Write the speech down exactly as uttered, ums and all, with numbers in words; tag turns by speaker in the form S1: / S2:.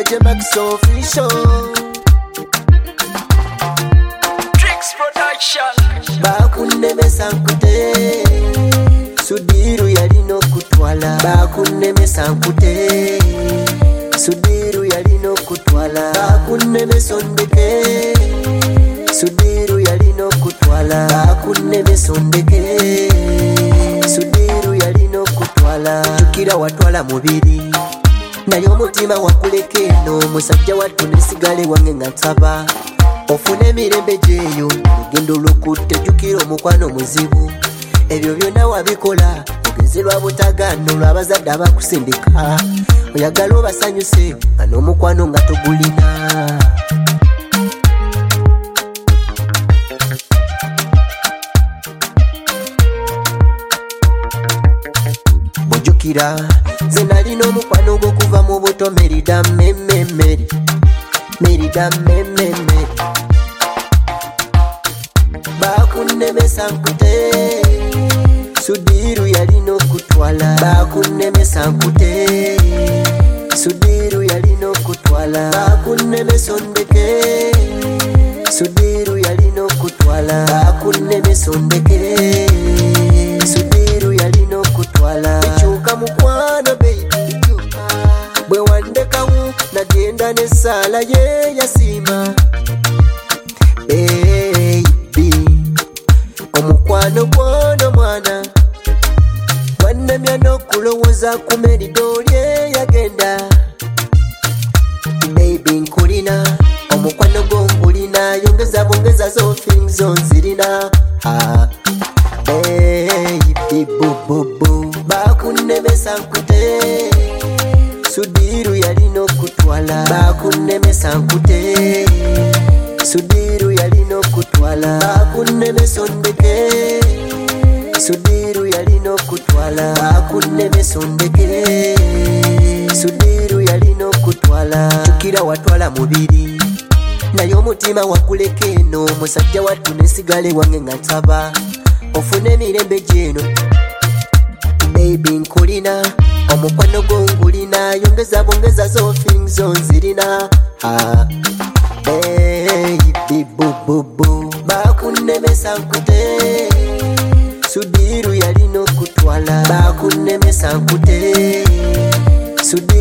S1: J Max official
S2: Tricks Production.
S1: bakunemesa nkute Sudiru yalino kutwala bakunemesa nkute Sudiru yalino kutwala bakunemesa ondeke Sudiru yalino kutwala bakunemesa ondeke Sudiru yalino kutwala tukira watwala mubiri naye omutima wakuleka eno musajja wattu nesigale wange nga nsaba ofune emirembe gyeyo lugendo lukutte jjukira omukwano muzibu ebyo byonna wabikola ogezerwa butagaano lw'abazadde abakusindika oyagala obasanyuse nga n'omukwano nga togulina bwojjukira nze nalina omukwano gw'okuva mu buto merida mmemmemmeri merida mmemmemmeri bakunemesa nkute Sudiru yalina okutwala bakunemesa nkute Sudiru yalina okutwala bakunemesa ondeke Sudiru yalina okutwala bakunemesa ondeke Sudiru yalina okutwala ekyuka mukwano baby bwe wandekawo nagenda n'essaala ye yasiima baby omukwano gwono mwana wannemya n'okulowooza ku merido lye yagenda baby nkulina omukwano gwo ngulina yongeza bongeza zo feelings zo nzirina ah, baby bububu bakunemesa nkute Sudiru yalina okutwala bakunemesa nkute Sudiru yalina okutwala bakunemesa ondeke Sudiru yalina okutwala bakunemesa ondeke Sudiru yalina okutwala tukira watwala mubiri naye omutima wakuleka eno musajja wattu nesigale wange nga nsaba ofune emirembe gyeno baby nkulina omukwano gwo ngulina yongeza bongeza zo feelings zo nzirina ah, baby bububu bakunemesa nkute Sudiru yalina okutwala bakunemesa nkute Sudiru